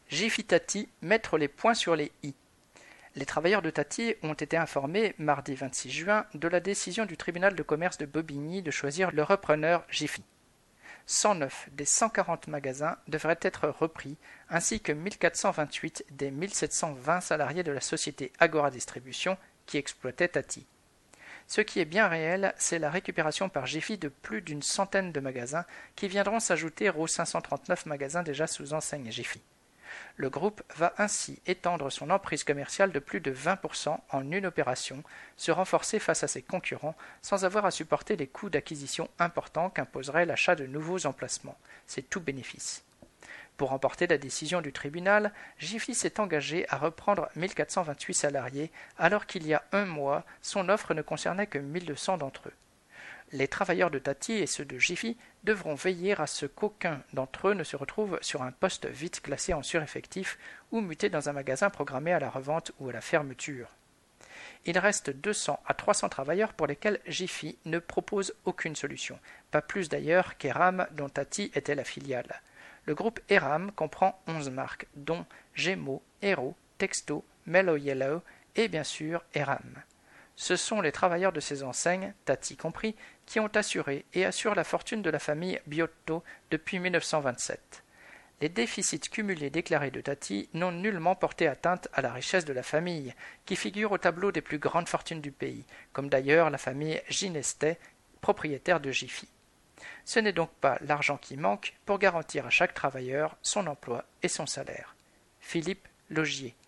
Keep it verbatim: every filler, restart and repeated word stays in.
Jiffy Tati mettre les points sur les i. Les travailleurs de Tati ont été informés, mardi vingt-six juin, de la décision du tribunal de commerce de Bobigny de choisir le repreneur Jiffy. cent neuf des cent quarante magasins devraient être repris, ainsi que mille quatre cent vingt-huit des mille sept cent vingt salariés de la société Agora Distribution qui exploitait Tati. Ce qui est bien réel, c'est la récupération par Jiffy de plus d'une centaine de magasins qui viendront s'ajouter aux cinq cent trente-neuf magasins déjà sous enseigne Jiffy. Le groupe va ainsi étendre son emprise commerciale de plus de vingt pour cent en une opération, se renforcer face à ses concurrents sans avoir à supporter les coûts d'acquisition importants qu'imposerait l'achat de nouveaux emplacements. C'est tout bénéfice. Pour remporter la décision du tribunal, Jiffy s'est engagé à reprendre mille quatre cent vingt-huit salariés alors qu'il y a un mois, son offre ne concernait que mille deux cents d'entre eux. Les travailleurs de Tati et ceux de Jiffy devront veiller à ce qu'aucun d'entre eux ne se retrouve sur un poste vite classé en sureffectif ou muté dans un magasin programmé à la revente ou à la fermeture. Il reste deux cents à trois cents travailleurs pour lesquels Jiffy ne propose aucune solution, pas plus d'ailleurs qu'Eram dont Tati était la filiale. Le groupe Eram comprend onze marques, dont Gémeaux, Hero, Texto, Mellow Yellow et bien sûr Eram. Ce sont les travailleurs de ces enseignes, Tati compris, qui ont assuré et assurent la fortune de la famille Biotto depuis mille neuf cent vingt-sept. Les déficits cumulés déclarés de Tati n'ont nullement porté atteinte à la richesse de la famille, qui figure au tableau des plus grandes fortunes du pays, comme d'ailleurs la famille Ginestey, propriétaire de Jiffy. Ce n'est donc pas l'argent qui manque pour garantir à chaque travailleur son emploi et son salaire. Philippe Logier.